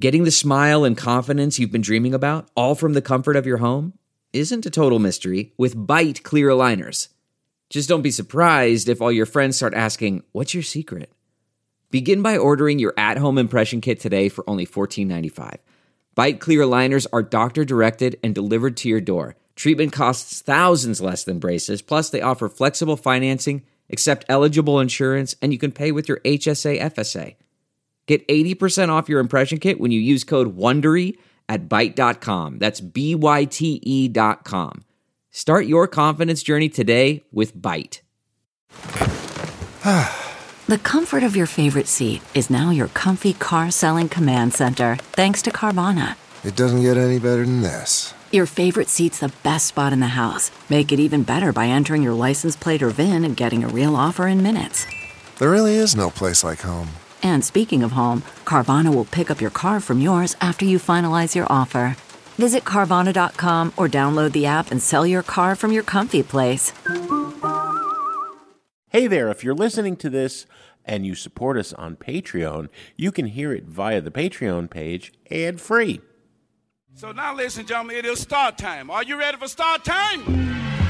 Getting the smile and confidence you've been dreaming about, all from the comfort of your home, isn't a total mystery with Byte clear aligners. Just don't be surprised if all your friends start asking, "What's your secret?" Begin by ordering your at-home impression kit today for only $14.95. Byte clear aligners are doctor-directed and delivered to your door. Treatment costs thousands less than braces, plus they offer flexible financing, accept eligible insurance, and you can pay with your HSA FSA. Get 80% off your impression kit when you use code WONDERY at Byte.com. That's BYTE.com. Start your confidence journey today with Byte. The comfort of your favorite seat is now your comfy car selling command center, thanks to Carvana. It doesn't get any better than this. Your favorite seat's the best spot in the house. Make it even better by entering your license plate or VIN and getting a real offer in minutes. There really is no place like home. And speaking of home, Carvana will pick up your car from yours after you finalize your offer. Visit Carvana.com or download the app and sell your car from your comfy place. Hey there, if you're listening to this and you support us on Patreon, you can hear it via the Patreon page ad-free. So now, ladies and gentlemen, it is start time. Are you ready for start time?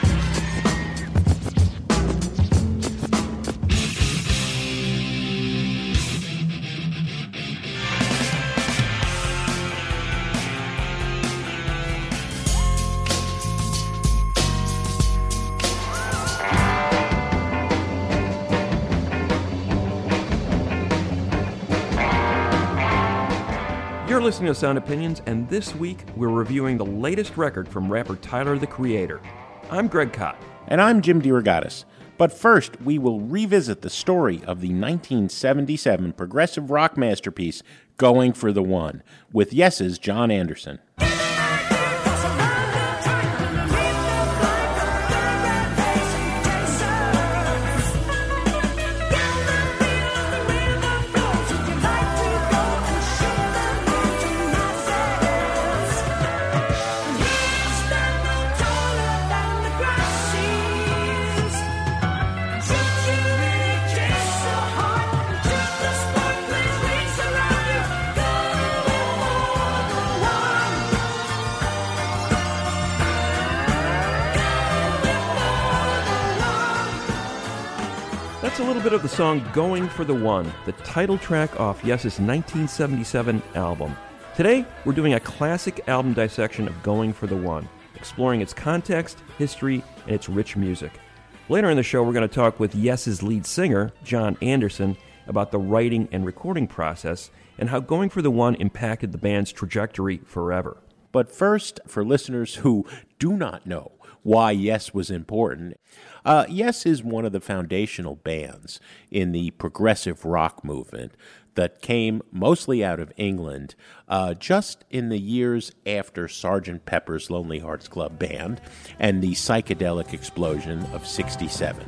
You're listening to Sound Opinions, and this week we're reviewing the latest record from rapper Tyler, the Creator. I'm Greg Kot. And I'm Jim DeRogatis. But first, we will revisit the story of the 1977 progressive rock masterpiece, Going for the One, with Yes's John Anderson. That's a little bit of the song Going for the One, the title track off Yes's 1977 album. Today, we're doing a classic album dissection of Going for the One, exploring its context, history, and its rich music. Later in the show, we're going to talk with Yes's lead singer, John Anderson, about the writing and recording process and how Going for the One impacted the band's trajectory forever. But first, for listeners who do not know why Yes was important, Yes is one of the foundational bands in the progressive rock movement that came mostly out of England just in the years after Sgt. Pepper's Lonely Hearts Club Band and the psychedelic explosion of '67.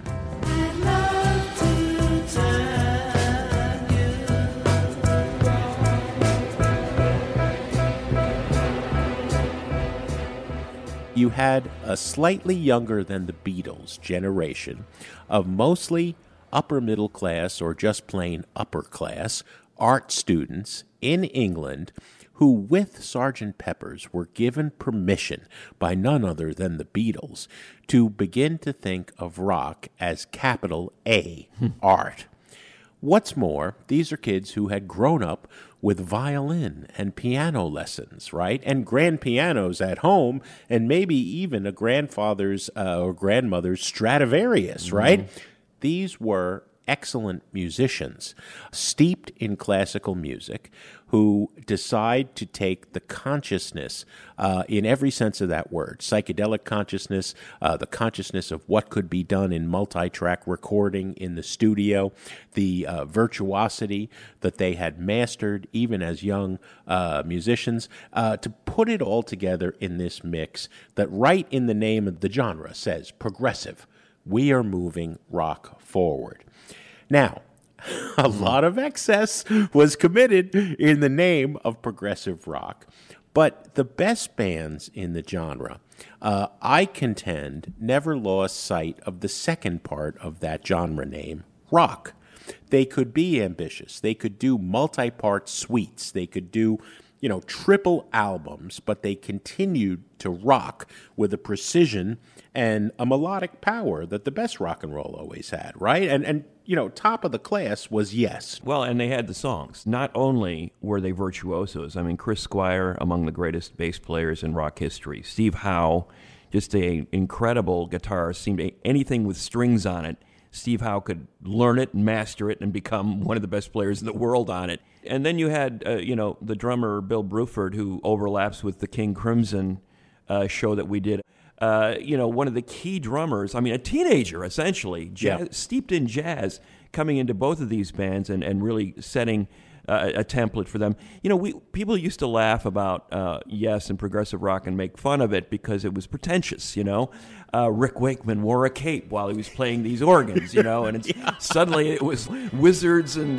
You had a slightly younger than the Beatles generation of mostly upper middle class or just plain upper class art students in England who, with Sgt. Pepper's, were given permission by none other than the Beatles to begin to think of rock as capital A art. What's more, these are kids who had grown up with violin and piano lessons, right? And grand pianos at home, and maybe even a grandfather's or grandmother's Stradivarius, right? These were excellent musicians, steeped in classical music, who decide to take the consciousness, in every sense of that word, psychedelic consciousness, the consciousness of what could be done in multi-track recording in the studio, the virtuosity that they had mastered even as young musicians, to put it all together in this mix that right in the name of the genre says progressive. We are moving rock forward. Now, a lot of excess was committed in the name of progressive rock, but the best bands in the genre, I contend, never lost sight of the second part of that genre name, rock. They could be ambitious. They could do multi-part suites. They could do triple albums, but they continued to rock with a precision and a melodic power that the best rock and roll always had, right? And top of the class was Yes. Well, and they had the songs. Not only were they virtuosos, I mean, Chris Squire, among the greatest bass players in rock history. Steve Howe, just an incredible guitarist. Seemed anything with strings on it, Steve Howe could learn it and master it and become one of the best players in the world on it. And then you had, the drummer Bill Bruford, who overlaps with the King Crimson show that we did. One of the key drummers, a teenager, essentially, steeped in jazz, coming into both of these bands and really setting a template for them. People used to laugh about Yes and progressive rock and make fun of it because it was pretentious, Rick Wakeman wore a cape while he was playing these organs, and suddenly it was wizards and,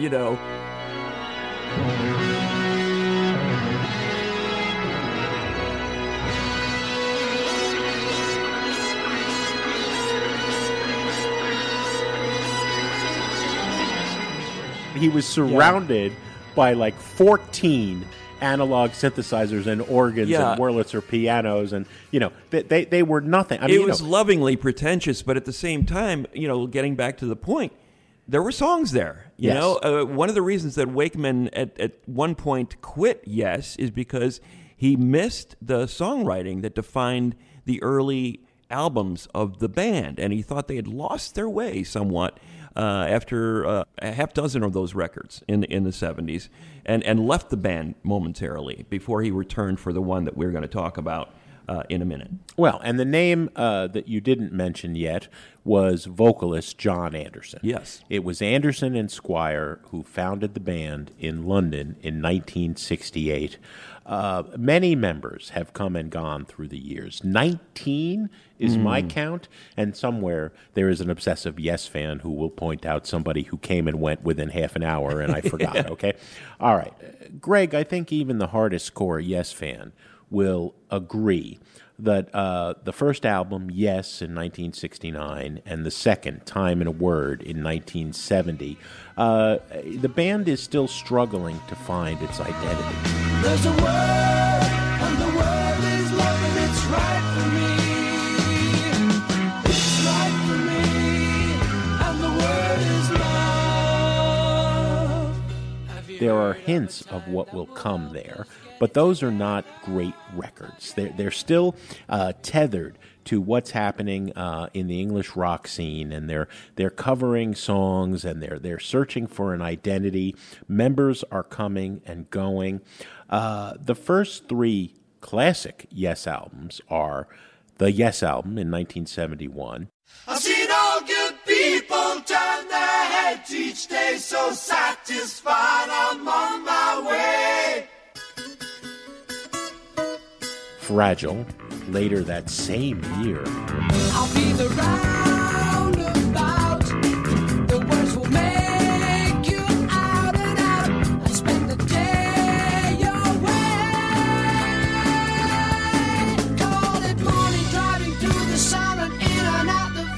He was surrounded by like 14 analog synthesizers and organs and Wurlitzer pianos, and they were nothing. It was lovingly pretentious, but at the same time, getting back to the point, there were songs there. One of the reasons that Wakeman at one point quit Yes is because he missed the songwriting that defined the early albums of the band, and he thought they had lost their way somewhat after a half dozen of those records in the 70s, and left the band momentarily before he returned for the one that we're going to talk about in a minute. Well, and the name that you didn't mention yet was vocalist John Anderson. Yes. It was Anderson and Squire who founded the band in London in 1968. Many members have come and gone through the years. 19 is my count, and somewhere there is an obsessive Yes fan who will point out somebody who came and went within half an hour, and I forgot, okay? All right. Greg, I think even the hardest core Yes fan will agree that the first album, Yes, in 1969, and the second, Time in a Word, in 1970, the band is still struggling to find its identity. There's a word, and the word is love, and it's right for me. It's right for me, and the word is love. There are hints of what will come there, but those are not great records. They're still tethered to what's happening in the English rock scene, and they're covering songs, and they're searching for an identity. Members are coming and going. The first three classic Yes albums are the Yes album in 1971. I've seen all good people turn their heads each day, so satisfied I'm on my way. Fragile, later that same year. I'll be the roundabout. The words will make you out and out. I spend the day your way. Call it morning, driving through the sun and in and out the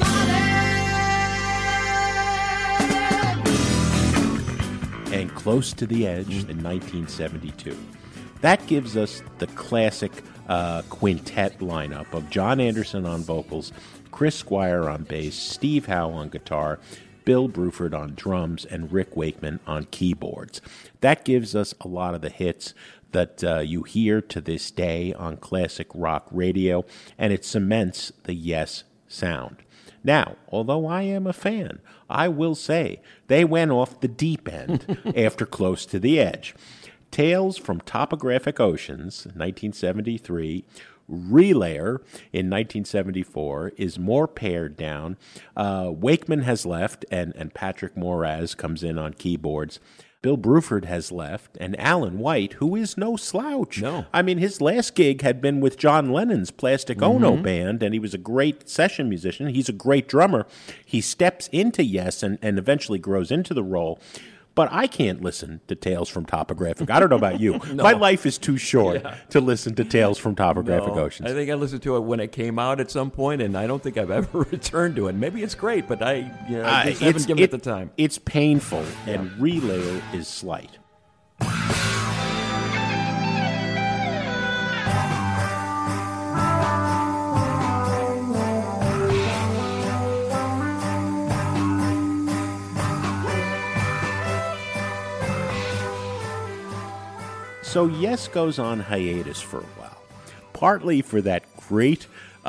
valley. And Close to the Edge in 1972. That gives us the classic quintet lineup of John Anderson on vocals, Chris Squire on bass, Steve Howe on guitar, Bill Bruford on drums, and Rick Wakeman on keyboards. That gives us a lot of the hits that you hear to this day on classic rock radio, and it cements the Yes sound. Now, although I am a fan, I will say they went off the deep end after Close to the Edge. Tales from Topographic Oceans, 1973, Relayer in 1974 is more pared down. Wakeman has left, and Patrick Moraz comes in on keyboards. Bill Bruford has left, and Alan White, who is no slouch. No. I mean, his last gig had been with John Lennon's Plastic Ono band, and he was a great session musician. He's a great drummer. He steps into Yes and eventually grows into the role. But I can't listen to Tales from Topographic. I don't know about you. No. My life is too short to listen to Tales from Topographic Oceans. I think I listened to it when it came out at some point, and I don't think I've ever returned to it. Maybe it's great, but I just haven't given it the time. It's painful, and Relayer is slight. So Yes goes on hiatus for a while, partly for that great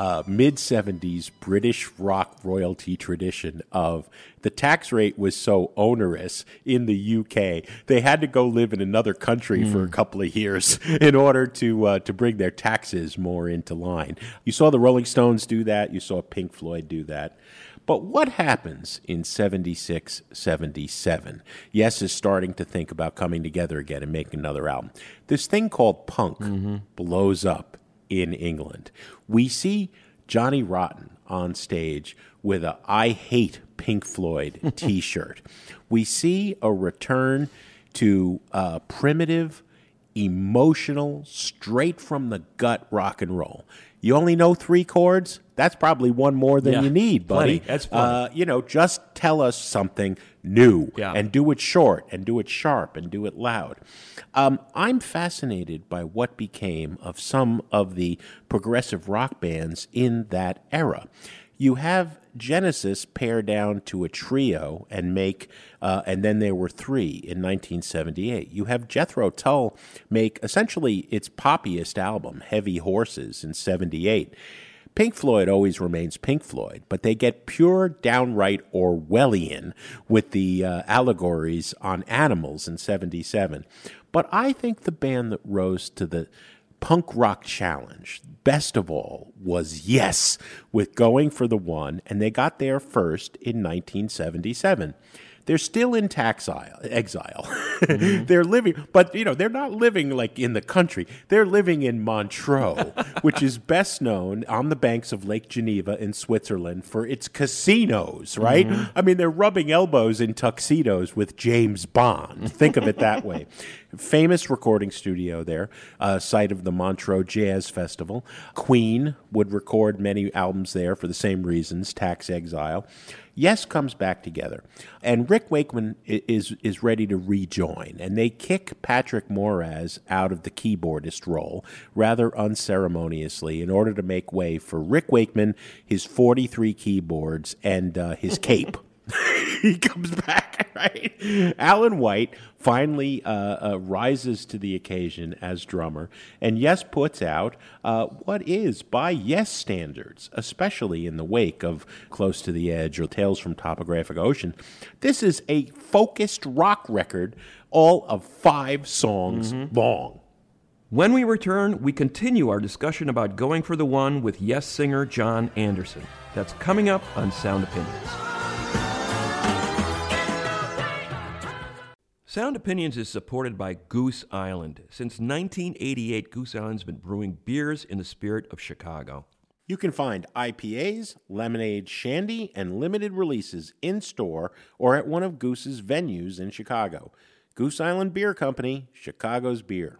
mid-70s British rock royalty tradition of the tax rate was so onerous in the UK, they had to go live in another country for a couple of years in order to bring their taxes more into line. You saw the Rolling Stones do that. You saw Pink Floyd do that. But what happens in 76, 77? Yes is starting to think about coming together again and making another album. This thing called punk blows up in England. We see Johnny Rotten on stage with a I Hate Pink Floyd t-shirt. We see a return to primitive, emotional, straight from the gut rock and roll. You only know 3 chords? That's probably one more than you need, buddy. Plenty. That's plenty. Just tell us something new and do it short and do it sharp and do it loud. I'm fascinated by what became of some of the progressive rock bands in that era. You have Genesis pare down to a trio and make, and then there were 3 in 1978. You have Jethro Tull make essentially its poppiest album, Heavy Horses, in 78. Pink Floyd always remains Pink Floyd, but they get pure, downright Orwellian with the allegories on animals in 77. But I think the band that rose to the punk rock challenge, best of all, was Yes, with Going for the One, and they got there first in 1977. They're still in exile. They're living, but they're not living like in the country. They're living in Montreux, which is best known on the banks of Lake Geneva in Switzerland for its casinos, right? I mean, they're rubbing elbows in tuxedos with James Bond. Think of it that way. Famous recording studio there, site of the Montreux Jazz Festival. Queen would record many albums there for the same reasons, tax exile. Yes comes back together, and Rick Wakeman is ready to rejoin, and they kick Patrick Moraz out of the keyboardist role rather unceremoniously in order to make way for Rick Wakeman, his 43 keyboards, and his cape. He comes back, right? Alan White finally rises to the occasion as drummer, and Yes puts out what is, by Yes standards, especially in the wake of Close to the Edge or Tales from Topographic Ocean, this is a focused rock record, all of 5 songs long. When we return, we continue our discussion about Going for the One with Yes singer Jon Anderson. That's coming up on Sound Opinions. Sound Opinions is supported by Goose Island. Since 1988, Goose Island's been brewing beers in the spirit of Chicago. You can find IPAs, lemonade, shandy, and limited releases in-store or at one of Goose's venues in Chicago. Goose Island Beer Company, Chicago's beer.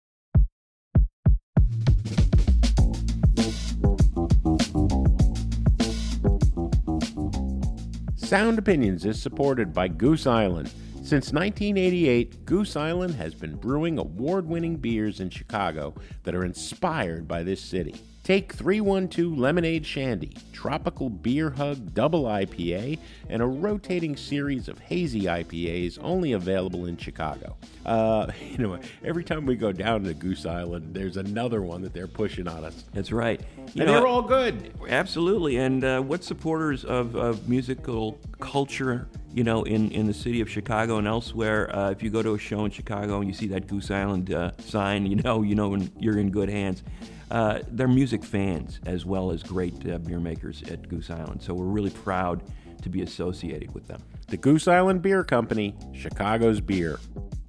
Sound Opinions is supported by Goose Island. Since 1988, Goose Island has been brewing award-winning beers in Chicago that are inspired by this city. Take 312 Lemonade Shandy, Tropical Beer Hug Double IPA, and a rotating series of hazy IPAs only available in Chicago. Every time we go down to Goose Island, there's another one that they're pushing on us. That's right. They're all good. Absolutely. And what supporters of musical culture, in the city of Chicago and elsewhere, if you go to a show in Chicago and you see that Goose Island sign, you're in good hands. They're music fans as well as great beer makers at Goose Island. So we're really proud to be associated with them. The Goose Island Beer Company, Chicago's beer.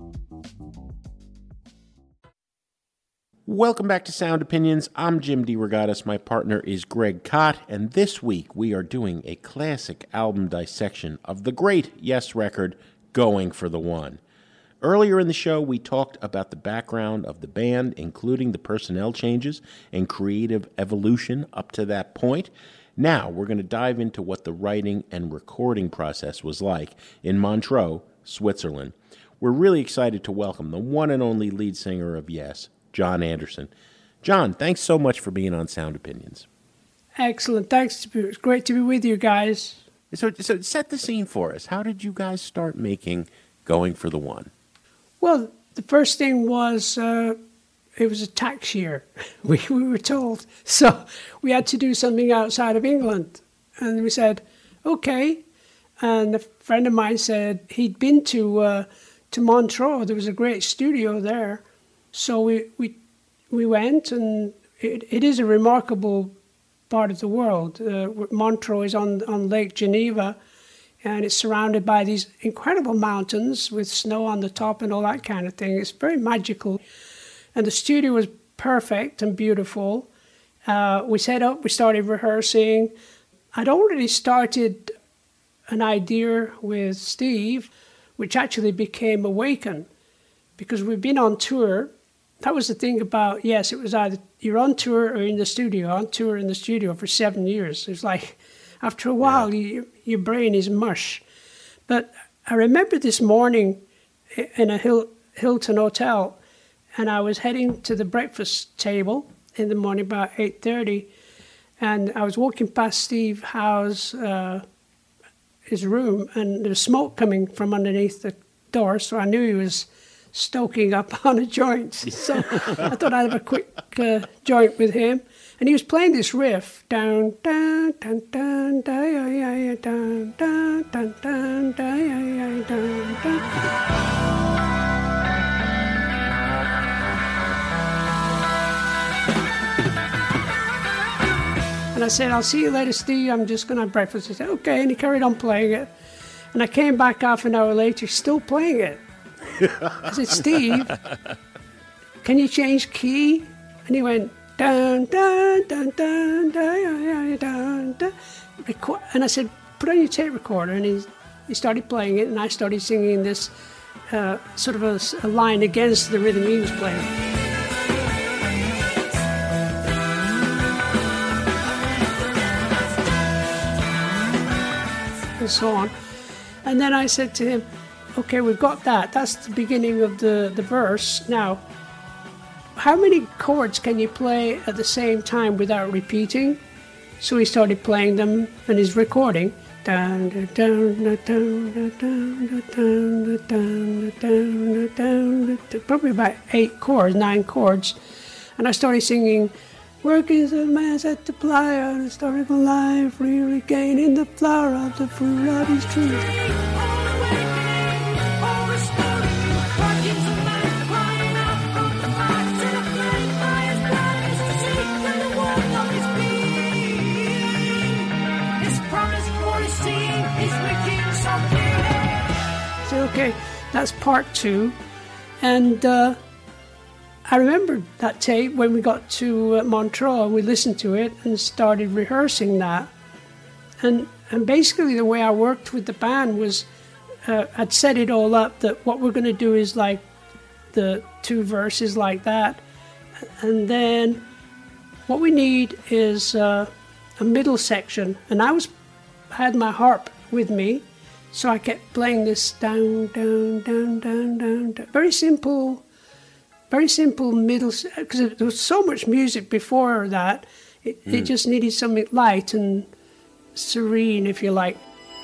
Welcome back to Sound Opinions. I'm Jim DeRogatis. My partner is Greg Kot, and this week we are doing a classic album dissection of the great Yes record, Going for the One. Earlier in the show, we talked about the background of the band, including the personnel changes and creative evolution up to that point. Now, we're going to dive into what the writing and recording process was like in Montreux, Switzerland. We're really excited to welcome the one and only lead singer of Yes, Jon Anderson. Jon, thanks so much for being on Sound Opinions. Excellent. Thanks. It's great to be with you guys. So set the scene for us. How did you guys start making Going for the One? Well, The first thing was it was a tax year, we were told. So we had to do something outside of England. And we said, okay. And a friend of mine said he'd been to Montreux. There was a great studio there. So we went, and it is a remarkable part of the world. Montreux is on Lake Geneva, and it's surrounded by these incredible mountains with snow on the top and all that kind of thing. It's very magical. And the studio was perfect and beautiful. We set up, we started rehearsing. I'd already started an idea with Steve, which actually became Awaken, because we've been on tour. That was the thing about, yes, it was either you're on tour or in the studio, on tour in the studio for 7 years. It's like, after a while, your brain is mush. But I remember this morning in a Hilton hotel, and I was heading to the breakfast table in the morning about 8:30, and I was walking past Steve Howe's his room, and there was smoke coming from underneath the door, so I knew he was stoking up on a joint. So I thought I'd have a quick joint with him. And he was playing this riff, down, down, down, down, down, down, down, down, down, down, down. And I said, I'll see you later, Steve. I'm just going to have breakfast. He said, okay. And he carried on playing it. And I came back half an hour later, still playing it. I said, Steve, can you change key? And he went, dun, dun, dun, dun, dun, dun, dun. And I said, put on your tape recorder. And he started playing it, and I started singing this sort of a line against the rhythm he was playing. And so on. And then I said to him, okay, we've got that. That's the beginning of the verse. Now, how many chords can you play at the same time without repeating? So he started playing them, and he's recording. Probably about 8 chords, 9 chords. And I started singing, work is a man set to ply on historical life, really gaining the flower of the fruit of his tree. Okay, that's part 2. And I remembered that tape when we got to Montreux, and we listened to it and started rehearsing that. And basically the way I worked with the band was I'd set it all up that what we're going to do is like the 2 verses like that. And then what we need is a middle section. And I had my harp with me. So I kept playing this down, down, down, down, down, down. Very simple middle, because there was so much music before that. It just needed something light and serene, if you like.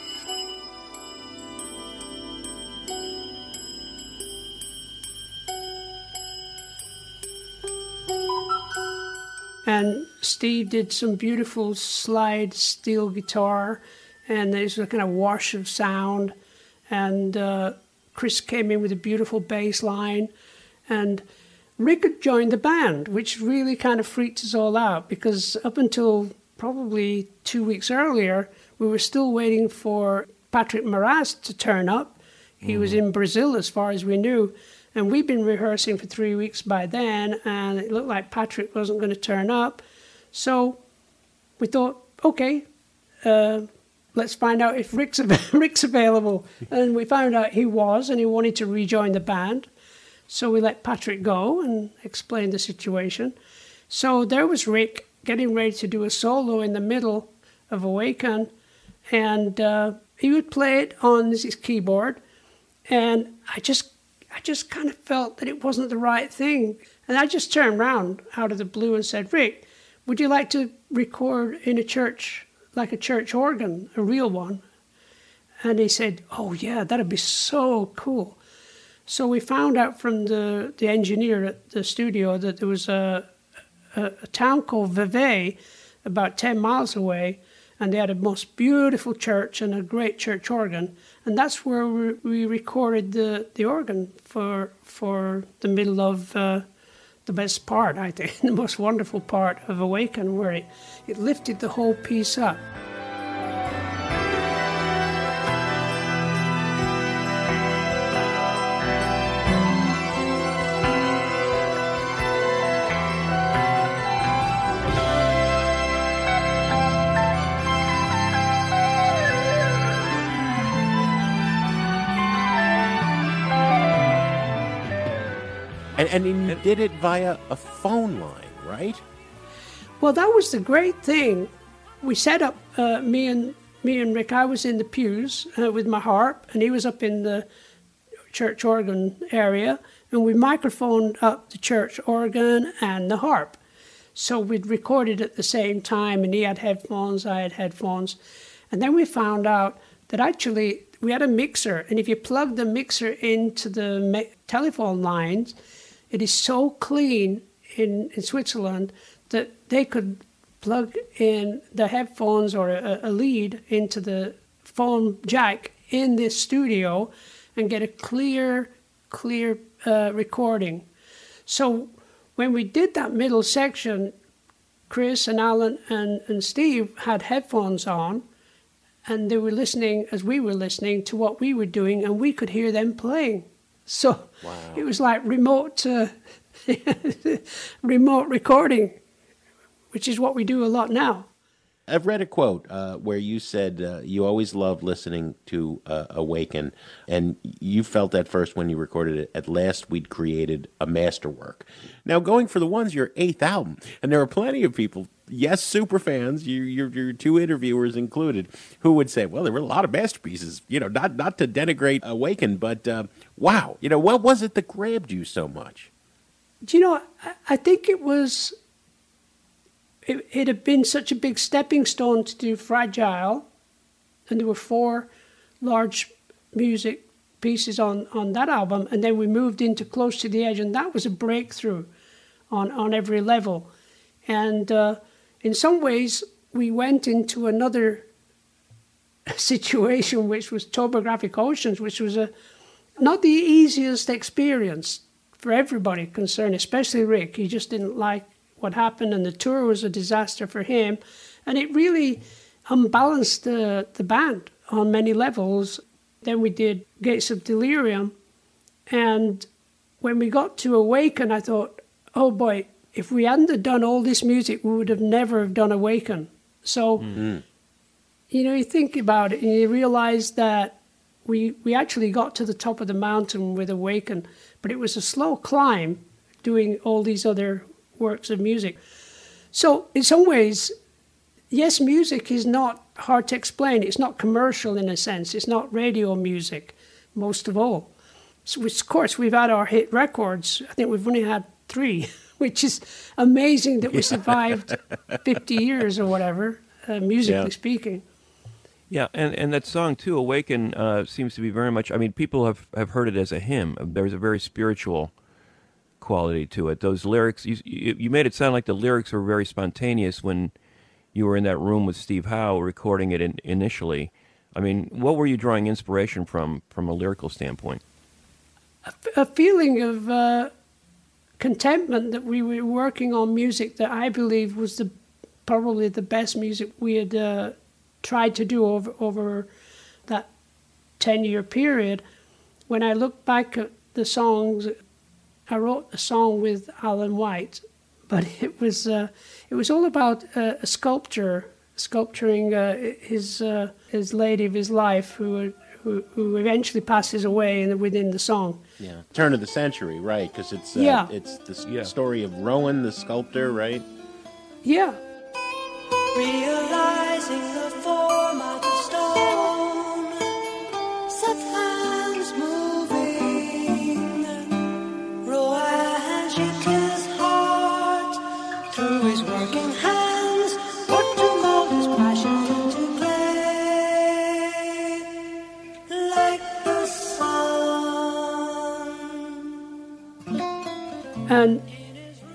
And Steve did some beautiful slide steel guitar, and there's a kind of wash of sound. And Chris came in with a beautiful bass line. And Rick had joined the band, which really kind of freaked us all out, because up until probably 2 weeks earlier, we were still waiting for Patrick Moraz to turn up. He was in Brazil, as far as we knew. And we'd been rehearsing for 3 weeks by then, and it looked like Patrick wasn't going to turn up. So we thought, okay, let's find out if Rick's available. And we found out he was, and he wanted to rejoin the band. So we let Patrick go and explained the situation. So there was Rick getting ready to do a solo in the middle of Awaken. And he would play it on his keyboard. And I just kind of felt that it wasn't the right thing. And I just turned around out of the blue and said, Rick, would you like to record in a church, like a church organ, a real one? And he said, oh yeah, that'd be so cool. So we found out from the engineer at the studio that there was a town called Vevey, about 10 miles away, and they had a most beautiful church and a great church organ. And that's where we recorded the organ for the middle of the best part, I think, the most wonderful part of Awaken, where it lifted the whole piece up. And you did it via a phone line, right? Well, that was the great thing. We set up, me and Rick, I was in the pews with my harp, and he was up in the church organ area, and we microphoned up the church organ and the harp. So we'd recorded at the same time, and he had headphones, I had headphones. And then we found out that actually we had a mixer, and if you plug the mixer into the telephone lines, it is so clean in Switzerland that they could plug in the headphones or a lead into the phone jack in this studio and get a clear recording. So when we did that middle section, Chris and Alan and Steve had headphones on, and they were listening as we were listening to what we were doing, and we could hear them playing. So It was like remote recording, which is what we do a lot now. I've read a quote where you said you always loved listening to Awaken, and you felt at first when you recorded it, at last we'd created a masterwork. Now, Going for the One's your 8th album, and there are plenty of people, yes, super fans, your 2 interviewers included, who would say, well, there were a lot of masterpieces, not to denigrate Awaken, but wow, what was it that grabbed you so much? I think it was... It had been such a big stepping stone to do Fragile, and there were 4 large music pieces on that album, and then we moved into Close to the Edge, and that was a breakthrough on every level. And in some ways, we went into another situation, which was Topographic Oceans, which was not the easiest experience for everybody concerned, especially Rick. He just didn't like what happened, and the tour was a disaster for him, and it really unbalanced the band on many levels. Then we did Gates of Delirium, and when we got to Awaken, I thought, oh boy, if we hadn't have done all this music, we would have never have done Awaken. So, you think about it, and you realize that we actually got to the top of the mountain with Awaken, but it was a slow climb doing all these other works of music. So in some ways, yes, music is not hard to explain. It's not commercial in a sense. It's not radio music, most of all. So of course, we've had our hit records. I think we've only had 3, which is amazing that we survived 50 years or whatever, musically speaking. Yeah, and that song, too, Awaken, seems to be very much, people have heard it as a hymn. There's a very spiritual quality to it. Those lyrics, you made it sound like the lyrics were very spontaneous when you were in that room with Steve Howe recording it initially. What were you drawing inspiration from a lyrical standpoint? A feeling of contentment that we were working on music that I believe was probably the best music we had tried to do over that 10-year period. When I look back at the songs, I wrote a song with Alan White, but it was all about a sculptor sculpturing his lady of his life who eventually passes away within the song. Yeah, turn of the century, right? Because it's the story of Rowan the sculptor, right? Yeah. Realizing the form of the stone, set hands moving. Rowan shaped his heart through his working hands, worked to mold his passion into clay, like the sun.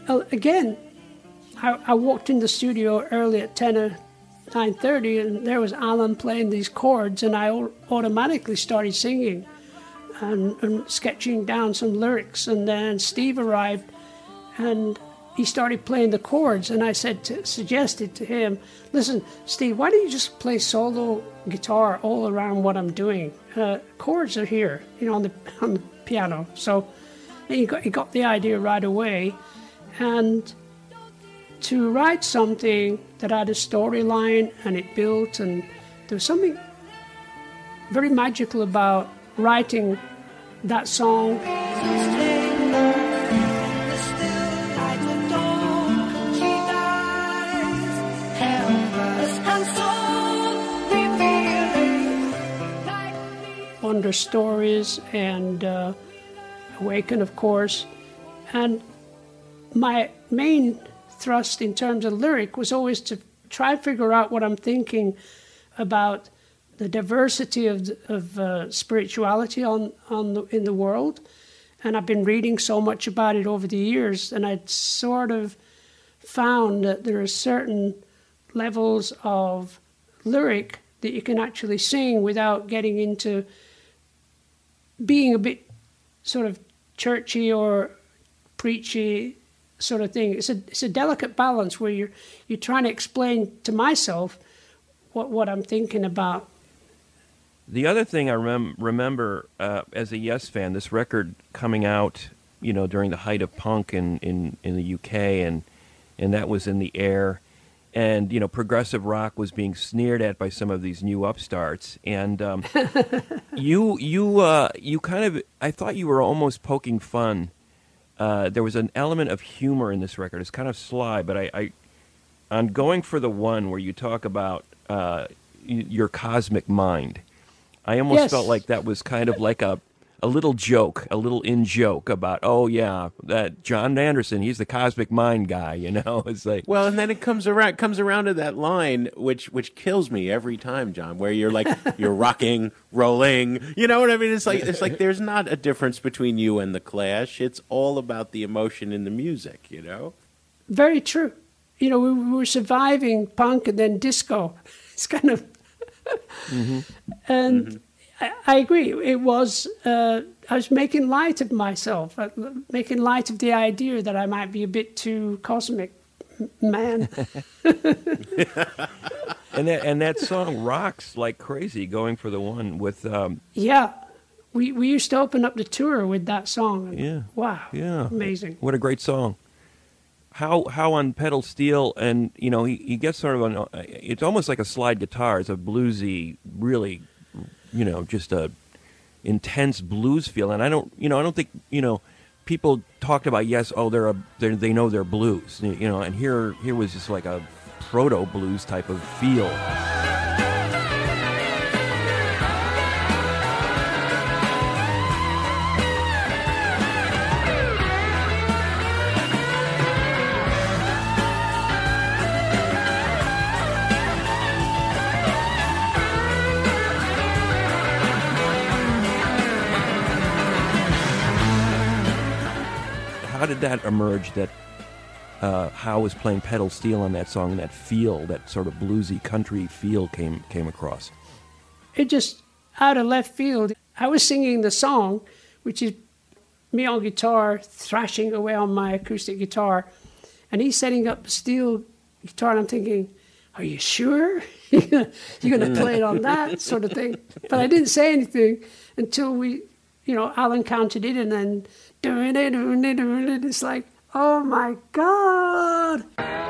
again, I walked in the studio early at 10 or 9:30, and there was Alan playing these chords, and I automatically started singing and sketching down some lyrics. And then Steve arrived, and he started playing the chords, and I suggested to him, listen, Steve, why don't you just play solo guitar all around what I'm doing? Chords are here, on the piano. So he got the idea right away. And to write something that had a storyline and it built, and there was something very magical about writing that song. Wonder Stories and Awaken, of course. And my main thrust in terms of lyric was always to try to figure out what I'm thinking about the diversity of spirituality in the world. And I've been reading so much about it over the years, and I'd sort of found that there are certain levels of lyric that you can actually sing without getting into being a bit sort of churchy or preachy sort of thing. It's a delicate balance where you're trying to explain to myself what I'm thinking about. The other thing I remember as a Yes fan, this record coming out, during the height of punk in the UK, and that was in the air, and progressive rock was being sneered at by some of these new upstarts, and you kind of, I thought you were almost poking fun. There was an element of humor in this record. It's kind of sly, but I on Going for the One, where you talk about your cosmic mind, I almost felt like that was kind of like a little joke, a little in-joke about, that John Anderson, he's the cosmic mind guy, It's like, well, and then it comes around to that line, which kills me every time, John, where you're like, you're rocking, rolling, you know what I mean? It's like there's not a difference between you and the Clash. It's all about the emotion in the music, Very true. We were surviving punk and then disco. It's kind of... Mm-hmm. And... Mm-hmm. I agree. It was, I was making light of myself, making light of the idea that I might be a bit too cosmic, man. and that song rocks like crazy, Going for the One with... Yeah. We used to open up the tour with that song. And, yeah. Wow. Yeah. Amazing. What a great song. How on pedal steel, and, he gets sort of it's almost like a slide guitar. It's a bluesy, really... just a intense blues feel, and I don't think people talked about Yes. Oh, they know their blues, and here was just like a proto blues type of feel. How did that emerge, that Howe was playing pedal steel on that song, and that feel, that sort of bluesy country feel came across? It just, out of left field, I was singing the song, which is me on guitar, thrashing away on my acoustic guitar, and he's setting up a steel guitar, and I'm thinking, are you sure? You're going to play it on that sort of thing? But I didn't say anything until Alan counted it, and then doing it. It's like, oh my God.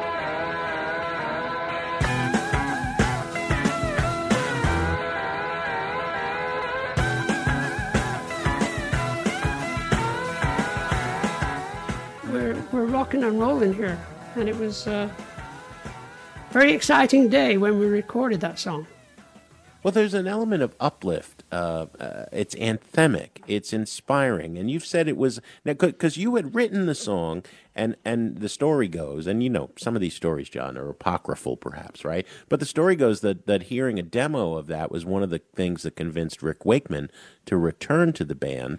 We're rocking and rolling here, and it was a very exciting day when we recorded that song. Well, there's an element of uplift. It's anthemic. It's inspiring. And you've said it was... Now, because you had written the song, and the story goes, and some of these stories, John, are apocryphal perhaps, right? But the story goes that hearing a demo of that was one of the things that convinced Rick Wakeman to return to the band.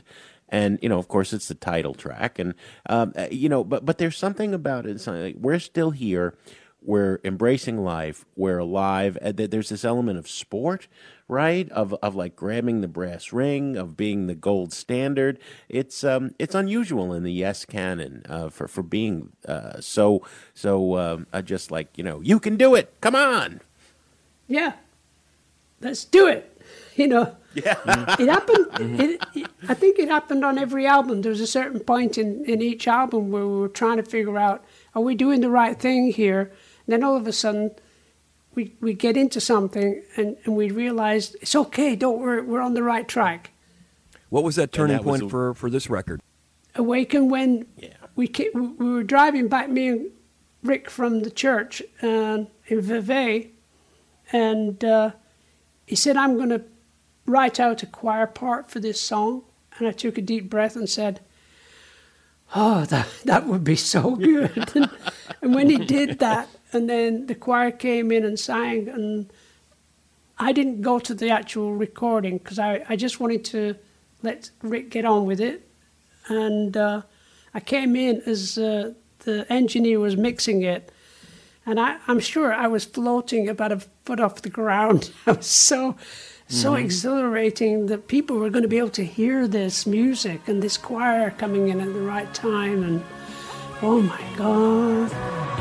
And, of course, it's the title track. And, but there's something about it. Something like, we're still here. We're embracing life. We're alive. There's this element of sport, right? Of like grabbing the brass ring, of being the gold standard. It's unusual in the Yes canon for being so just like, you can do it. Come on. Yeah, let's do it. Yeah. It happened. I think it happened on every album. There was a certain point in each album where we were trying to figure out, are we doing the right thing here? And then all of a sudden, we get into something and we realize, it's okay, don't worry, we're on the right track. What was that turning point for this record? Awaken, when we were driving back, me and Rick, from the church in Vevey, and he said, I'm going to write out a choir part for this song. And I took a deep breath and said, oh, that would be so good. And when he did that, and then the choir came in and sang, and I didn't go to the actual recording because I just wanted to let Rick get on with it. And I came in as the engineer was mixing it, and I'm sure I was floating about a foot off the ground. I was so exhilarating that people were going to be able to hear this music and this choir coming in at the right time, and oh my God.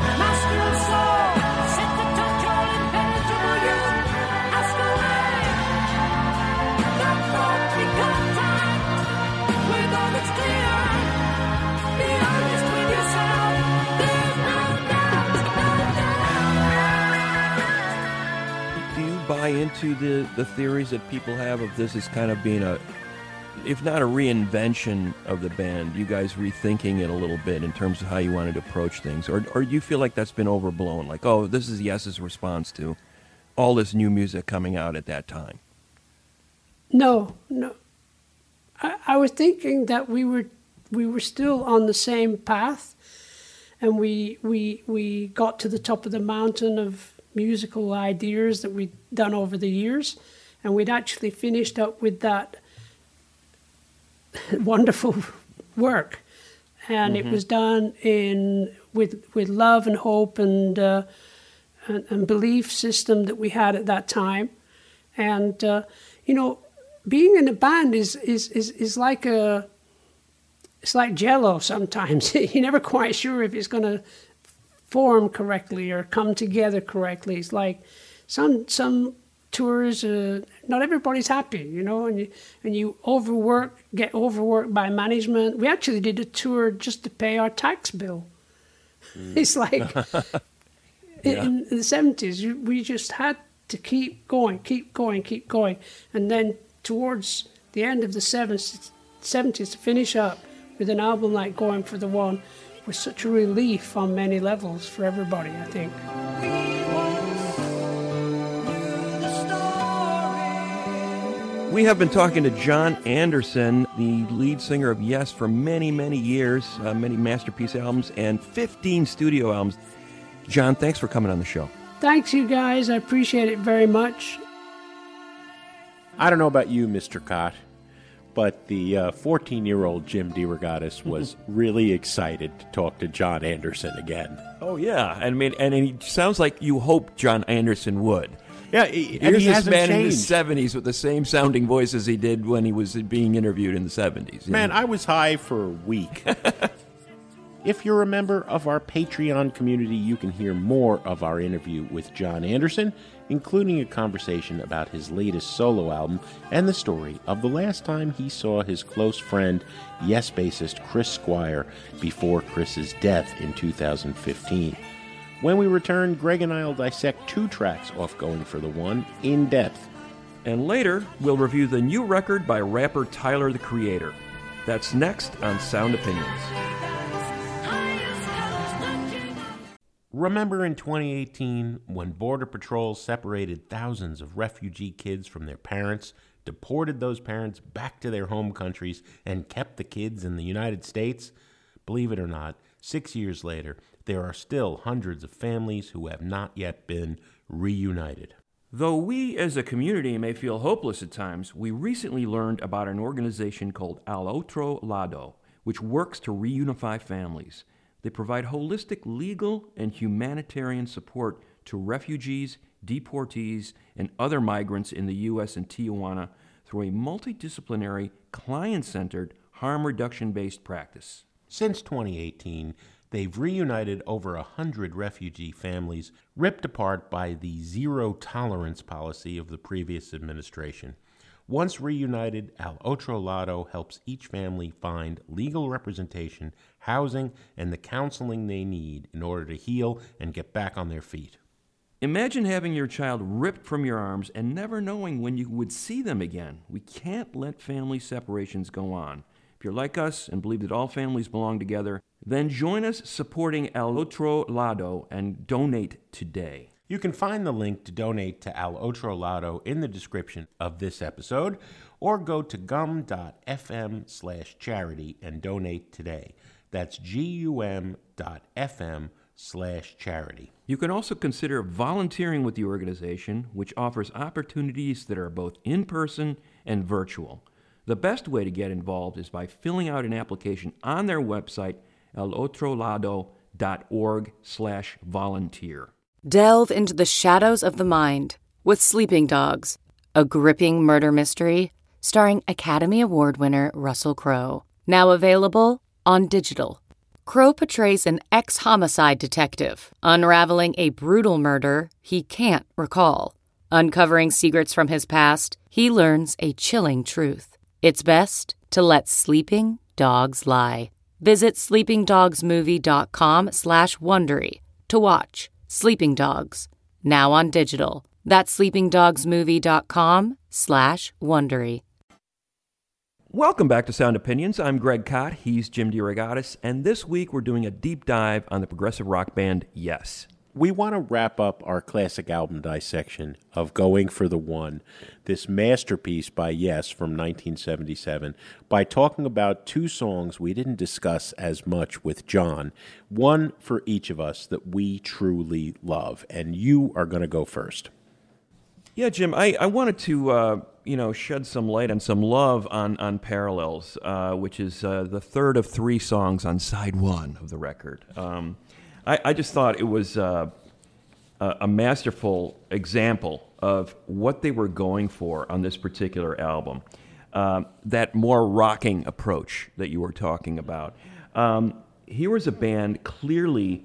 Buy into the theories that people have of this as kind of being if not a reinvention of the band, you guys rethinking it a little bit in terms of how you wanted to approach things? Or do you feel like that's been overblown? Like, oh, this is Yes's response to all this new music coming out at that time? No. I was thinking that we were still on the same path, and we got to the top of the mountain of musical ideas that we'd done over the years, and we'd actually finished up with that wonderful work, and it was done with love and hope and belief system that we had at that time. And being in a band is like it's like Jell-O sometimes. You're never quite sure if it's going to form correctly or come together correctly. It's like some tours, not everybody's happy, and you get overworked by management. We actually did a tour just to pay our tax bill. It's like in the 70s, we just had to keep going. And then towards the end of the 70s to finish up with an album like Going for the One was such a relief on many levels for everybody, I think. We have been talking to Jon Anderson, the lead singer of Yes, for many, many years, many masterpiece albums and 15 studio albums. Jon, thanks for coming on the show. Thanks, you guys. I appreciate it very much. I don't know about you, Mr. Cott, but the 14-year-old Jim DeRogatis was really excited to talk to Jon Anderson again. Oh, yeah. I mean, and he sounds like you hoped Jon Anderson would. Yeah, here's this man in his 70s with the same sounding voice as he did when he was being interviewed in the 70s. Man, I was high for a week. If you're a member of our Patreon community, you can hear more of our interview with Jon Anderson, including a conversation about his latest solo album and the story of the last time he saw his close friend, Yes bassist Chris Squire, before Chris's death in 2015. When we return, Greg and I will dissect 2 tracks off Going for the One in depth. And later, we'll review the new record by rapper Tyler, the Creator. That's next on Sound Opinions. Remember in 2018 when Border Patrol separated thousands of refugee kids from their parents, deported those parents back to their home countries, and kept the kids in the United States? Believe it or not, 6 years later, there are still hundreds of families who have not yet been reunited. Though we as a community may feel hopeless at times, we recently learned about an organization called Al Otro Lado, which works to reunify families. They provide holistic legal and humanitarian support to refugees, deportees, and other migrants in the U.S. and Tijuana through a multidisciplinary, client-centered, harm reduction-based practice. Since 2018, they've reunited over 100 refugee families ripped apart by the zero-tolerance policy of the previous administration. Once reunited, Al Otro Lado helps each family find legal representation, housing, and the counseling they need in order to heal and get back on their feet. Imagine having your child ripped from your arms and never knowing when you would see them again. We can't let family separations go on. If you're like us and believe that all families belong together, then join us supporting Al Otro Lado and donate today. You can find the link to donate to Al Otro Lado in the description of this episode, or go to gum.fm/charity and donate today. That's gum.fm/charity. You can also consider volunteering with the organization, which offers opportunities that are both in-person and virtual. The best way to get involved is by filling out an application on their website, alotrolado.org/volunteer. Delve into the shadows of the mind with Sleeping Dogs, a gripping murder mystery starring Academy Award winner Russell Crowe. Now available on digital. Crowe portrays an ex-homicide detective unraveling a brutal murder he can't recall. Uncovering secrets from his past, he learns a chilling truth. It's best to let sleeping dogs lie. Visit sleepingdogsmovie.com/Wondery to watch Sleeping Dogs, now on digital. That's sleepingdogsmovie.com/Wondery. Welcome back to Sound Opinions. I'm Greg Kot. He's Jim DeRogatis. And this week we're doing a deep dive on the progressive rock band Yes. We want to wrap up our classic album dissection of Going for the One, this masterpiece by Yes from 1977, by talking about two songs we didn't discuss as much with John, one for each of us that we truly love. And you are going to go first. Yeah, Jim, I wanted to shed some light and some love on Parallels, which is the third of three songs on side one of the record. I just thought it was a masterful example of what they were going for on this particular album, that more rocking approach that you were talking about. Here was a band clearly,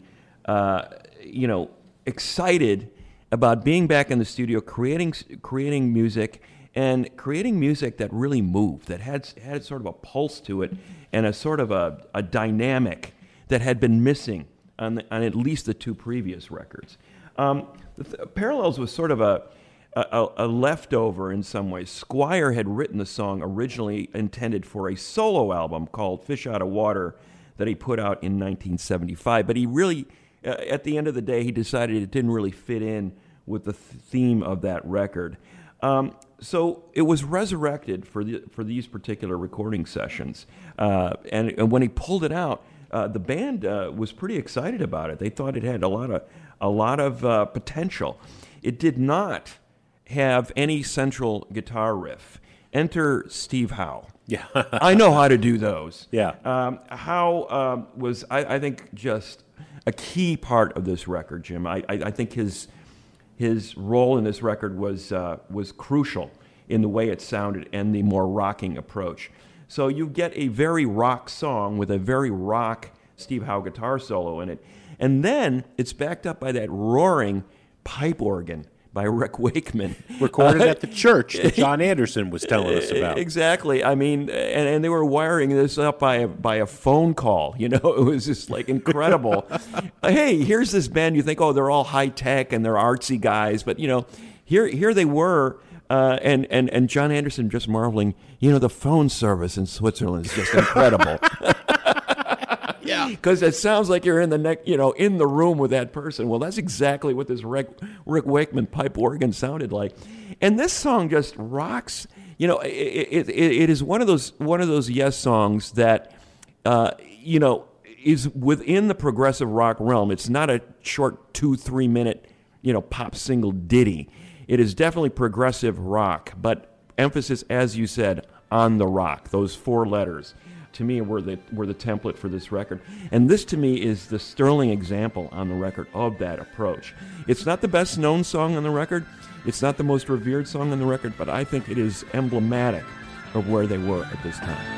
excited about being back in the studio, creating music, and creating music that really moved, that had sort of a pulse to it, and a sort of a dynamic that had been missing on at least the two previous records. Parallels was sort of a leftover in some ways. Squire had written the song originally intended for a solo album called Fish Out of Water that he put out in 1975, but he really, at the end of the day, he decided it didn't really fit in with the theme of that record. So it was resurrected for these particular recording sessions, and when he pulled it out, the band was pretty excited about it. They thought it had a lot of potential. It did not have any central guitar riff. Enter Steve Howe. Yeah, I know how to do those. Yeah, Howe was, I think, just a key part of this record, Jim. I think his role in this record was crucial in the way it sounded and the more rocking approach. So you get a very rock song with a very rock Steve Howe guitar solo in it. And then it's backed up by that roaring pipe organ by Rick Wakeman. Recorded at the church that John Anderson was telling us about. Exactly. I mean, and they were wiring this up by a phone call. You know, it was just like incredible. Hey, here's this band. You think, oh, they're all high tech and they're artsy guys, but you know, here they were. And John Anderson just marveling, the phone service in Switzerland is just incredible. Yeah, because it sounds like you're in the room with that person. Well, that's exactly what this Rick Wakeman pipe organ sounded like. And this song just rocks. It is one of those Yes songs that is within the progressive rock realm. It's not a short 2-3 minute pop single ditty. It is definitely progressive rock, but emphasis, as you said, on the rock. Those 4 letters, to me, were the template for this record. And this, to me, is the sterling example on the record of that approach. It's not the best known song on the record. It's not the most revered song on the record, but I think it is emblematic of where they were at this time.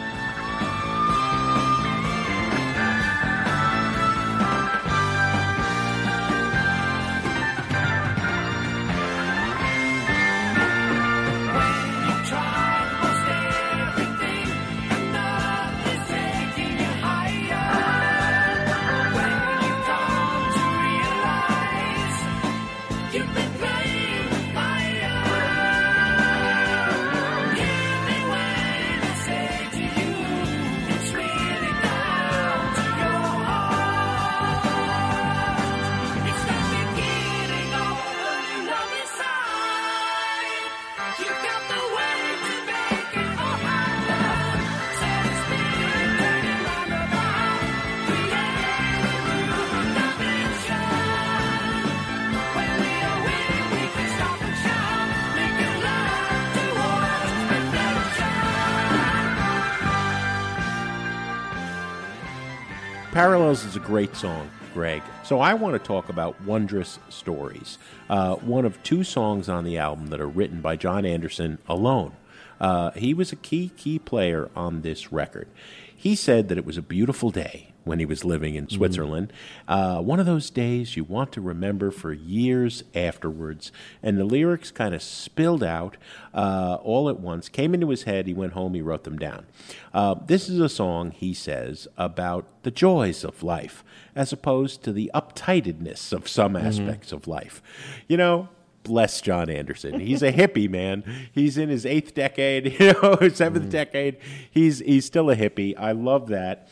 Parallels is a great song, Greg. So I want to talk about Wondrous Stories, one of 2 songs on the album that are written by John Anderson alone. He was a key player on this record. He said that it was a beautiful day when he was living in Switzerland. One of those days you want to remember for years afterwards. And the lyrics kind of spilled out all at once, came into his head, he went home, he wrote them down. This is a song, he says, about the joys of life, as opposed to the uptightedness of some aspects of life. You know, bless John Anderson. He's a hippie, man. He's in his 8th decade, 7th decade. He's still a hippie. I love that.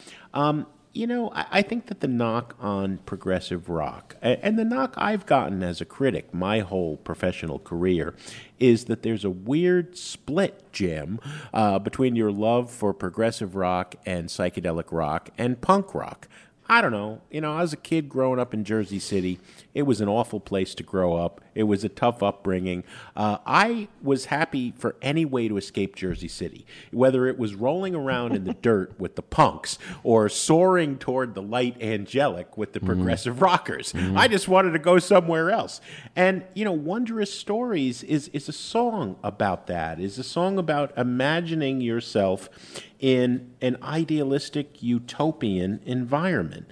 I think that the knock on progressive rock, and the knock I've gotten as a critic my whole professional career, is that there's a weird split, Jim, between your love for progressive rock and psychedelic rock and punk rock. I don't know. As a kid growing up in Jersey City, it was an awful place to grow up. It was a tough upbringing. I was happy for any way to escape Jersey City, whether it was rolling around in the dirt with the punks or soaring toward the light angelic with the progressive rockers. I just wanted to go somewhere else. And, Wondrous Stories is a song about that, is a song about imagining yourself in an idealistic utopian environment.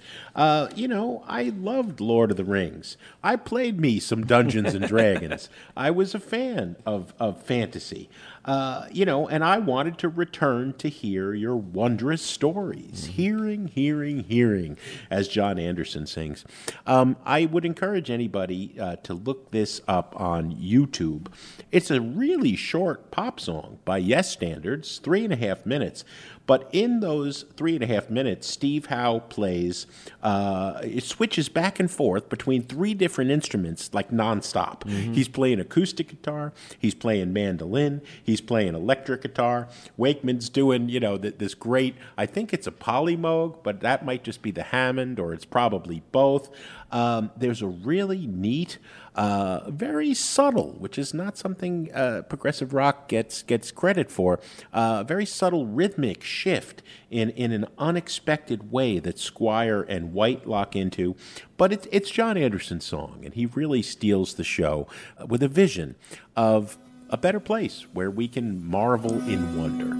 I loved Lord of the Rings. I played me some Dungeons and Dragons. I was a fan of fantasy. And I wanted to return to hear your wondrous stories. Hearing, as John Anderson sings. I would encourage anybody to look this up on YouTube. It's a really short pop song by Yes standards, 3.5 minutes. But in those 3.5 minutes, Steve Howe plays, it switches back and forth between 3 different instruments, like nonstop. He's playing acoustic guitar, he's playing mandolin, he's playing electric guitar. Wakeman's doing, this great, I think it's a polymoog, but that might just be the Hammond, or it's probably both. There's a really neat, very subtle, which is not something progressive rock gets credit for, very subtle rhythmic shift in an unexpected way that Squire and White lock into. But it's John Anderson's song, and he really steals the show with a vision of a better place where we can marvel in wonder.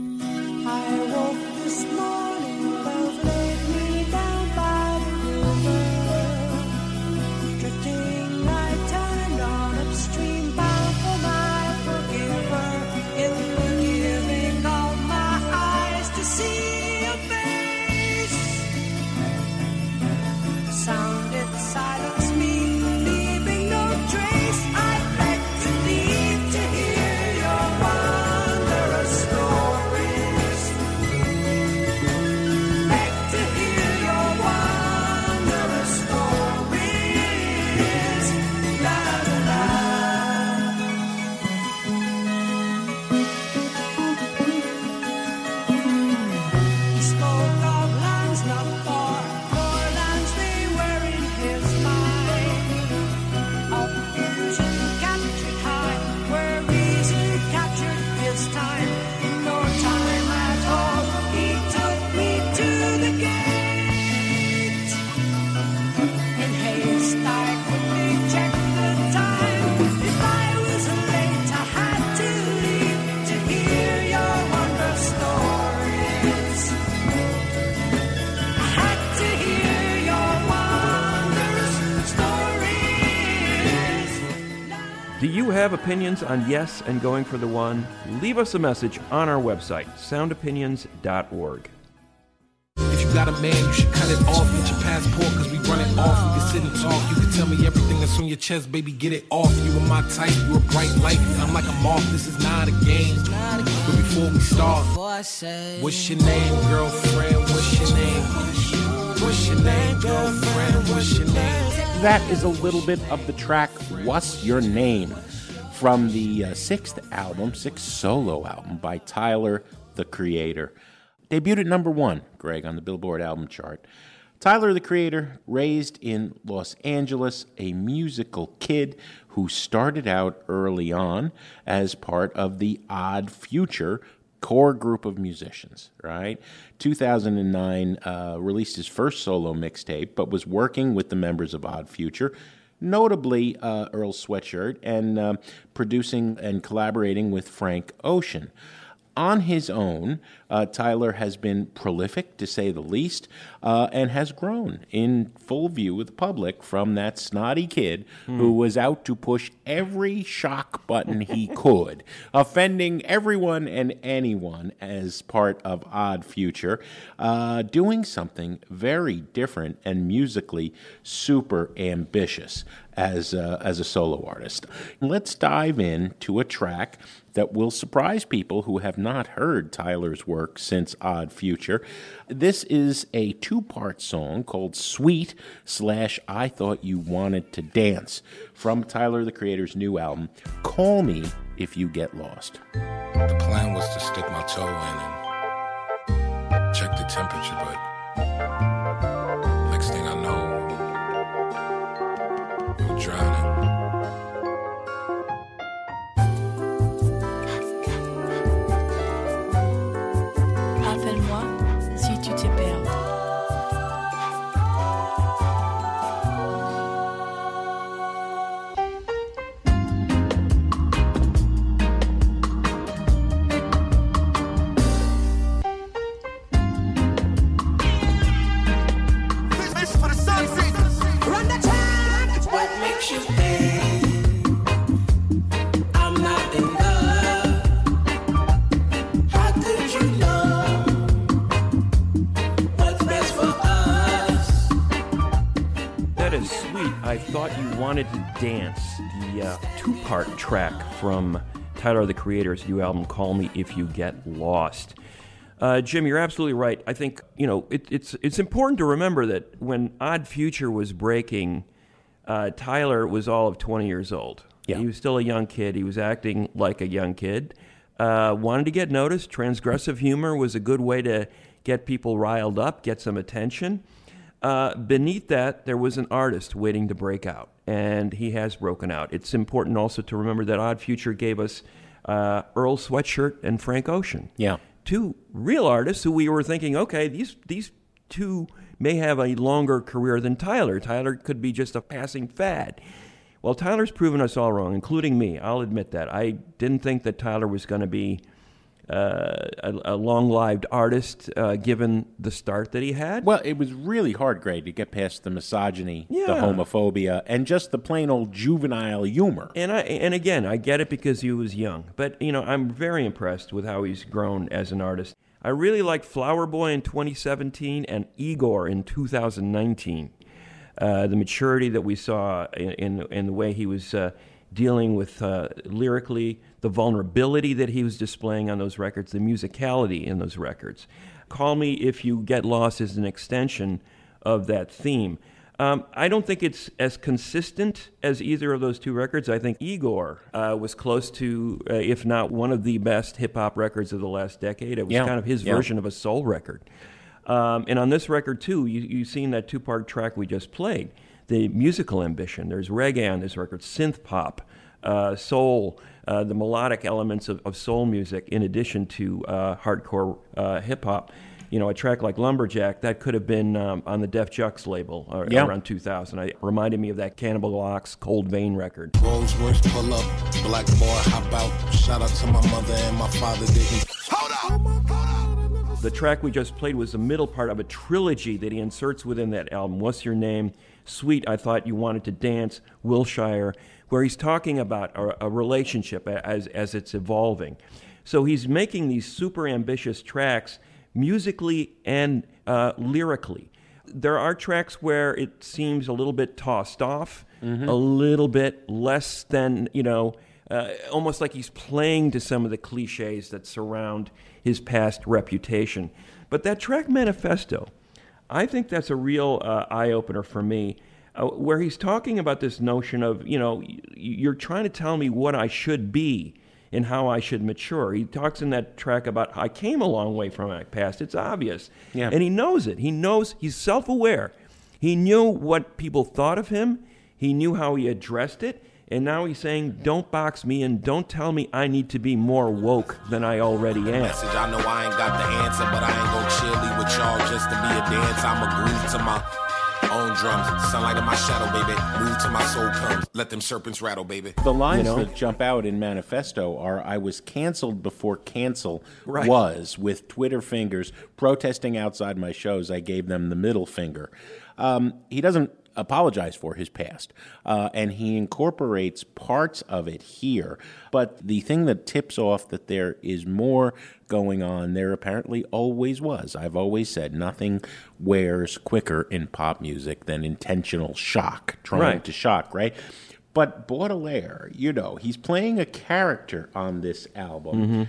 I woke this morning, love laid me down by the river. Drifting, I turned on upstream, bound for my forgiver. In the giving of my eyes to see a face, sounded silence me, leaving no trace. I beg to leave to hear your wondrous story. Do you have opinions on Yes and Going for the One? Leave us a message on our website, soundopinions.org. If you got a man, you should cut it off. Get your passport, cause we run it off. We can sit and talk. You can tell me everything that's on your chest, baby, get it off. You are my type, you a bright light. I'm like a moth, this is not a game. But before we start, what's your name, girlfriend? What's your name? What's your name, girlfriend? What's your name? That is a little bit of the track What's Your Name from the sixth solo album by Tyler, the Creator. Debuted at number 1, Greg, on the Billboard album chart. Tyler, the Creator, raised in Los Angeles, a musical kid who started out early on as part of the Odd Future core group of musicians, right? 2009, released his first solo mixtape, but was working with the members of Odd Future, notably Earl Sweatshirt, and producing and collaborating with Frank Ocean. On his own, Tyler has been prolific, to say the least, and has grown in full view of the public from that snotty kid who was out to push every shock button he could, offending everyone and anyone as part of Odd Future, doing something very different and musically super ambitious as a solo artist. Let's dive into a track that will surprise people who have not heard Tyler's work since Odd Future. This is a 2-part song called Sweet / I Thought You Wanted to Dance from Tyler, the Creator's new album, Call Me If You Get Lost. The plan was to stick my toe in and check the temperature, but next thing I know, I'm drowning. Appelle-moi si tu te perds. What makes you think I'm not in love? How could you know what's best for us? That is Sweet, I Thought You Wanted to Dance, the 2-part track from Tyler, the Creator's new album, Call Me If You Get Lost. Jim, you're absolutely right. I think, it's important to remember that when Odd Future was breaking, Tyler was all of 20 years old. Yeah. He was still a young kid. He was acting like a young kid. Wanted to get noticed. Transgressive humor was a good way to get people riled up, get some attention. Beneath that, there was an artist waiting to break out, and he has broken out. It's important also to remember that Odd Future gave us Earl Sweatshirt and Frank Ocean. Yeah. 2 real artists who we were thinking, okay, these 2 may have a longer career than Tyler. Tyler could be just a passing fad. Well, Tyler's proven us all wrong, including me. I'll admit that. I didn't think that Tyler was going to be a long-lived artist, given the start that he had. Well, it was really hard, Greg, to get past the misogyny, the homophobia, and just the plain old juvenile humor. And again, I get it because he was young. But, I'm very impressed with how he's grown as an artist. I really liked Flower Boy in 2017 and Igor in 2019. The maturity that we saw in the way he was dealing with lyrically, the vulnerability that he was displaying on those records, the musicality in those records. Call Me If You Get Lost is an extension of that theme. I don't think it's as consistent as either of those 2 records. I think Igor was close to, if not one of the best hip-hop records of the last decade. It was kind of his version of a soul record. And on this record, too, you've seen that 2-part track we just played, the musical ambition. There's reggae on this record, synth pop, soul, the melodic elements of soul music, in addition to hardcore hip-hop. A track like Lumberjack, that could have been on the Def Jux label around 2000. It reminded me of that Cannibal Ox Cold Vein record. Rolls Royce pull up, black boy hop out. Shout out to my mother and my father didn't. Hold up! The track we just played was the middle part of a trilogy that he inserts within that album. What's Your Name? Sweet, I Thought You Wanted to Dance, Wilshire, where he's talking about a relationship as it's evolving. So he's making these super ambitious tracks musically and lyrically. There are tracks where it seems a little bit tossed off, a little bit less than, almost like he's playing to some of the cliches that surround his past reputation. But that track Manifesto, I think that's a real eye-opener for me, where he's talking about this notion of, you're trying to tell me what I should be and how I should mature. He talks in that track about, I came a long way from my past. It's obvious. Yeah. And he knows it. He knows, he's self-aware. He knew what people thought of him. He knew how he addressed it. And now he's saying, don't box me in. Don't tell me I need to be more woke than I already am. Message, I know I ain't got the answer, but I ain't gon' chilly with y'all just to be a dance. I'ma groove to my own drums. Sunlight in my shadow, baby. Move till my soul comes. Let them serpents rattle, baby. The lines that jump out in Manifesto are, I was canceled before cancel was, with Twitter fingers, protesting outside my shows. I gave them the middle finger. He doesn't apologize for his past, and he incorporates parts of it here. But the thing that tips off that there is more going on, there apparently always was. I've always said nothing wears quicker in pop music than intentional shock, trying to shock, right? But Baudelaire, he's playing a character on this album.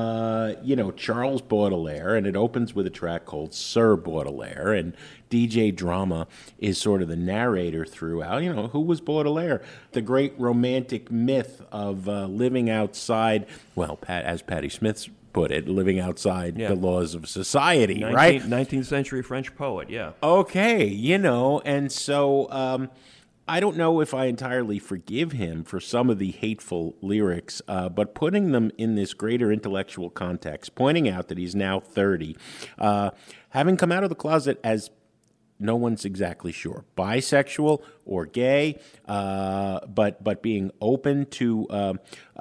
Charles Baudelaire, and it opens with a track called Sir Baudelaire, and DJ Drama is sort of the narrator throughout. Who was Baudelaire? The great romantic myth of living outside, well, as Patti Smith put it, living outside the laws of society, right? 19th century French poet, yeah. Okay, and so I don't know if I entirely forgive him for some of the hateful lyrics, but putting them in this greater intellectual context, pointing out that he's now 30, having come out of the closet as no one's exactly sure, bisexual or gay, but being open to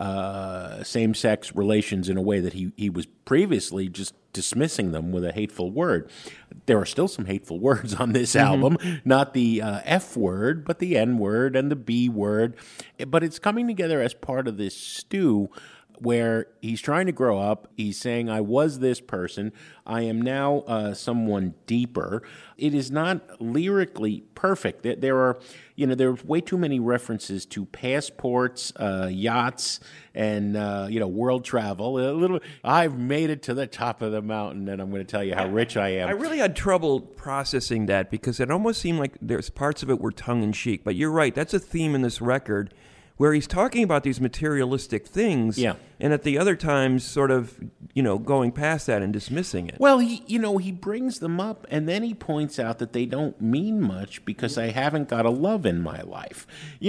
same-sex relations in a way that he was previously just dismissing them with a hateful word. There are still some hateful words on this album, not the F word, but the N word and the B word. But it's coming together as part of this stew where he's trying to grow up. He's saying, I was this person. I am now someone deeper. It is not lyrically perfect. There's way too many references to passports, yachts, and, world travel. I've made it to the top of the mountain, and I'm going to tell you how rich I am. I really had trouble processing that because it almost seemed like there's parts of it were tongue-in-cheek. But you're right. That's a theme in this record, where he's talking about these materialistic things, and at the other times sort of, going past that and dismissing it. Well, he brings them up, and then he points out that they don't mean much because I haven't got a love in my life.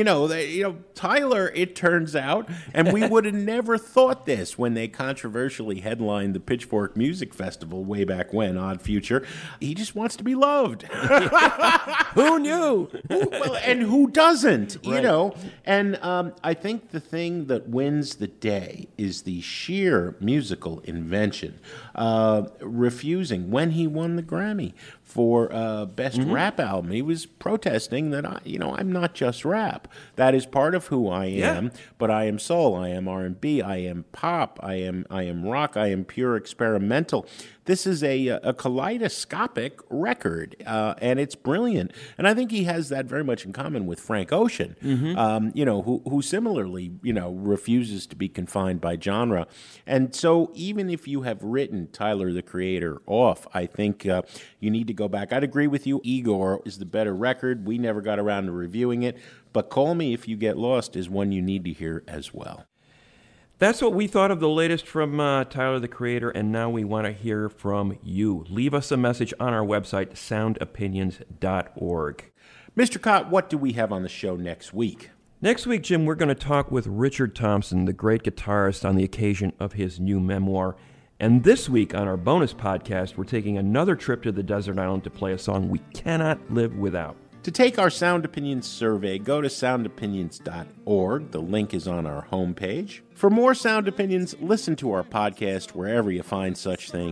Tyler, it turns out, and we would have never thought this when they controversially headlined the Pitchfork Music Festival way back when, Odd Future. He just wants to be loved. Who knew? And who doesn't, And I think the thing that wins the day is the sheer musical invention. Refusing, when he won the Grammy for Best Rap Album, he was protesting that, I'm not just rap. That is part of who I am, but I am soul, I am R&B, I am pop, I am rock, I am pure experimental. This is a kaleidoscopic record, and it's brilliant. And I think he has that very much in common with Frank Ocean, who similarly, refuses to be confined by genre. And so even if you have written Tyler, the Creator, off, I think you need to go back. I'd agree with you. Igor is the better record. We never got around to reviewing it. But Call Me If You Get Lost is one you need to hear as well. That's what we thought of the latest from Tyler, the Creator, and now we want to hear from you. Leave us a message on our website, soundopinions.org. Mr. Cott, what do we have on the show next week? Next week, Jim, we're going to talk with Richard Thompson, the great guitarist, on the occasion of his new memoir. And this week on our bonus podcast, we're taking another trip to the desert island to play a song we cannot live without. To take our Sound Opinions survey, go to soundopinions.org. The link is on our homepage. For more Sound Opinions, listen to our podcast wherever you find such things.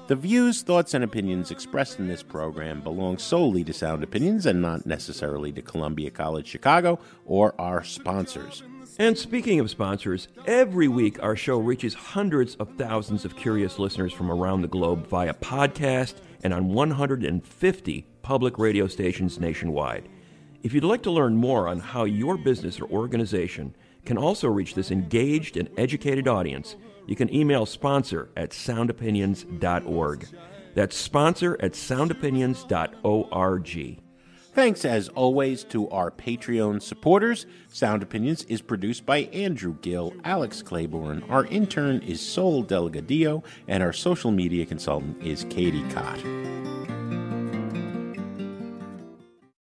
The views, thoughts, and opinions expressed in this program belong solely to Sound Opinions and not necessarily to Columbia College Chicago or our sponsors. And speaking of sponsors, every week our show reaches hundreds of thousands of curious listeners from around the globe via podcast and on 150 public radio stations nationwide. If you'd like to learn more on how your business or organization can also reach this engaged and educated audience, you can email sponsor@soundopinions.org. That's sponsor@soundopinions.org. Thanks, as always, to our Patreon supporters. Sound Opinions is produced by Andrew Gill, Alex Claiborne. Our intern is Sol Delgadillo, and our social media consultant is Katie Cott.